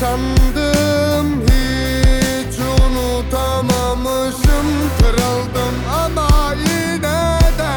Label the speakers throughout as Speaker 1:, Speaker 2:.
Speaker 1: sandım, hiç unutamamışım. Kırıldım ama yine de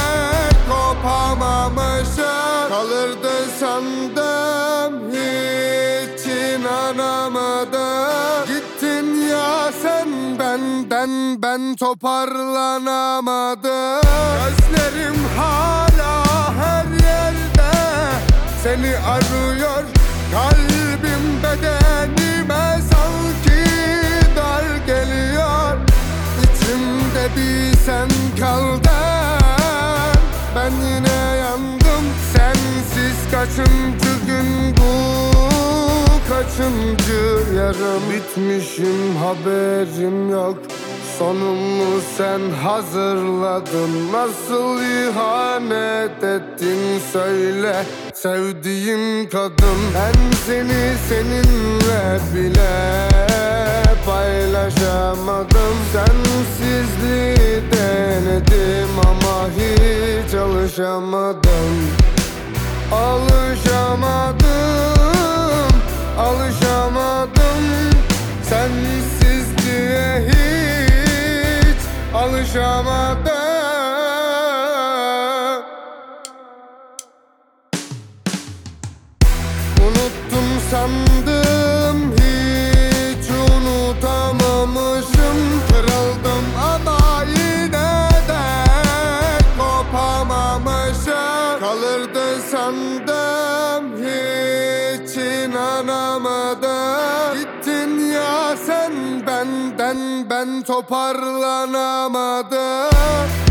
Speaker 1: kopamamışım. Kalırdı sandım, hiç inanamadım. Gittin ya sen benden, ben toparlanamadım. Gözlerim hala her yerde seni arıyor. Kalbim bedenime sanki dar geliyor. İçimde bir sen kaldın, ben yine yandım. Sensiz kaçıncı gün bu, kaçıncı yarım. Bitmişim, haberim yok. Sonumu sen hazırladın. Nasıl ihanet ettin söyle sevdiğim kadın. Ben seni seninle bile paylaşamadım. Sensizliği denedim ama hiç alışamadım. Alışamadım sensizliğe, hiç alışamadım. Unuttum sandım, hiç unutamamışım. Kırıldım ama yine de kopamamışım. Kalırdı sandım, hiç inanamadım. Gittin ya sen benden, ben toparlanamadım.